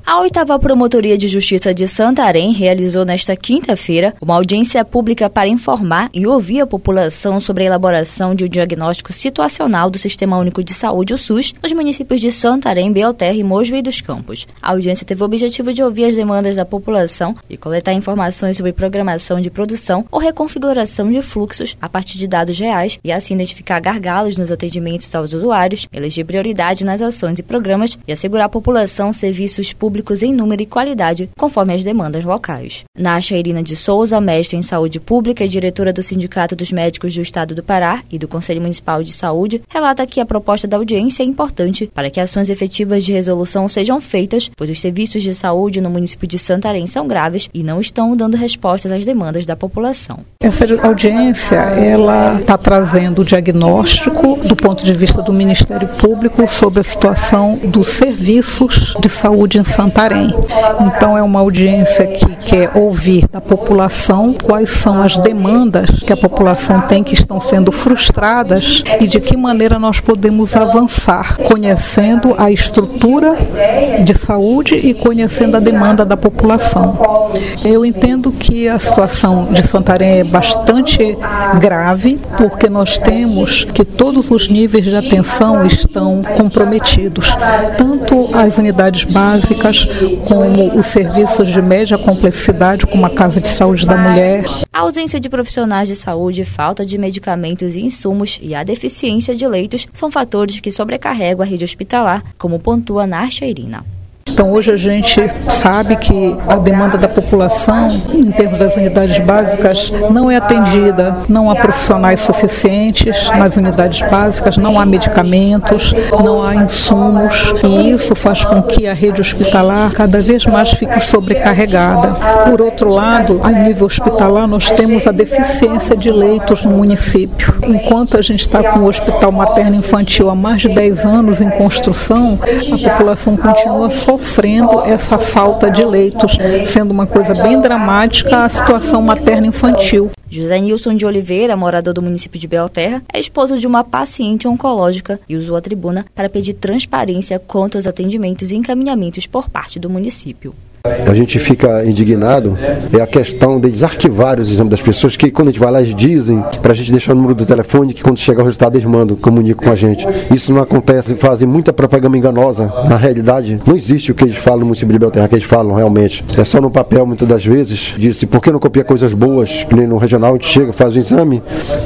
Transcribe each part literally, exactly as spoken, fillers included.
A oitava Promotoria de Justiça de Santarém realizou nesta quinta-feira uma audiência pública para informar e ouvir a população sobre a elaboração de um diagnóstico situacional do Sistema Único de Saúde, o SUS, nos municípios de Santarém, Belterra e Mojuí dos Campos. A audiência teve o objetivo de ouvir as demandas da população e coletar informações sobre programação de produção ou reconfiguração de fluxos a partir de dados reais e assim identificar gargalos nos atendimentos aos usuários, eleger prioridade nas ações e programas e assegurar à população serviços públicos em número e qualidade, conforme as demandas locais. Nácia Irina de Souza, mestre em Saúde Pública e diretora do Sindicato dos Médicos do Estado do Pará e do Conselho Municipal de Saúde, relata que a proposta da audiência é importante para que ações efetivas de resolução sejam feitas, pois os serviços de saúde no município de Santarém são graves e não estão dando respostas às demandas da população. Essa audiência, ela está trazendo o diagnóstico do ponto de vista do Ministério Público sobre a situação dos serviços de saúde em Santarém. Então é uma audiência que quer ouvir da população quais são as demandas que a população tem que estão sendo frustradas e de que maneira nós podemos avançar, conhecendo a estrutura de saúde e conhecendo a demanda da população. Eu entendo que a situação de Santarém é bastante grave, porque nós temos que todos os níveis de atenção estão comprometidos, tanto as unidades básicas como os serviços de média complexidade, como a Casa de Saúde da Mulher. A ausência de profissionais de saúde, falta de medicamentos e insumos e a deficiência de leitos são fatores que sobrecarregam a rede hospitalar, como pontua Nácia Irina. Então, hoje a gente sabe que a demanda da população, em termos das unidades básicas, não é atendida, não há profissionais suficientes nas unidades básicas, não há medicamentos, não há insumos, e isso faz com que a rede hospitalar cada vez mais fique sobrecarregada. Por outro lado, a nível hospitalar, nós temos a deficiência de leitos no município. Enquanto a gente está com o Hospital Materno-Infantil há mais de dez anos em construção, a população continua sofrendo sofrendo essa falta de leitos, sendo uma coisa bem dramática a situação materno-infantil. José Nilson de Oliveira, morador do município de Belterra, é esposo de uma paciente oncológica e usou a tribuna para pedir transparência quanto aos atendimentos e encaminhamentos por parte do município. A gente fica indignado, é a questão de desarquivar os exames das pessoas, que quando a gente vai lá eles dizem para a gente deixar o número do telefone, que quando chegar o resultado eles mandam, comunicam com a gente. Isso não acontece, fazem muita propaganda enganosa. Na realidade, não existe o que eles falam no município de Belterra, que eles falam realmente. É só no papel, muitas das vezes, disse, por que não copia coisas boas? Que nem no regional a gente chega, faz o exame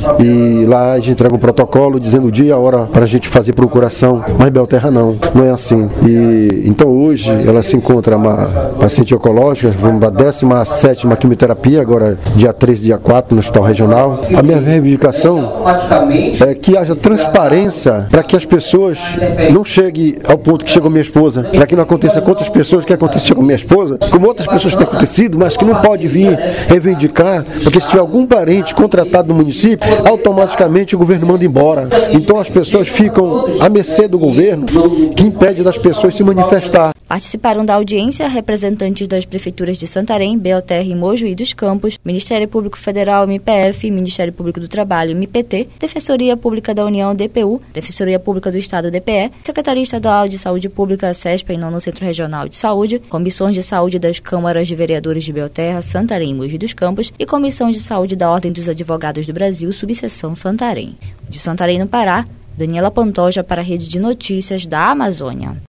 e lá a gente entrega um protocolo dizendo o dia e a hora para a gente fazer procuração, mas Belterra não, não é assim. E então hoje ela se encontra uma paciente oncológica, vamos para a décima sétima quimioterapia, agora dia três e dia quatro no Hospital Regional. A minha reivindicação é que haja transparência para que as pessoas não cheguem ao ponto que chegou minha esposa, para que não aconteça com outras pessoas que aconteceu com minha esposa, como outras pessoas têm acontecido, mas que não pode vir reivindicar, porque se tiver algum parente contratado no município, automaticamente o governo manda embora. Então as pessoas ficam à mercê do governo, que impede das pessoas se manifestar. Participaram da audiência representantes das prefeituras de Santarém, Belterra e Mojuí dos Campos, Ministério Público Federal, M P F, Ministério Público do Trabalho, M P T, Defensoria Pública da União, D P U, Defensoria Pública do Estado, D P E, Secretaria Estadual de Saúde Pública, SESPA e Nono Centro Regional de Saúde, Comissões de Saúde das Câmaras de Vereadores de Belterra, Santarém e Mojuí dos Campos e Comissão de Saúde da Ordem dos Advogados do Brasil, Subseção Santarém. De Santarém, no Pará, Daniela Pantoja para a Rede de Notícias da Amazônia.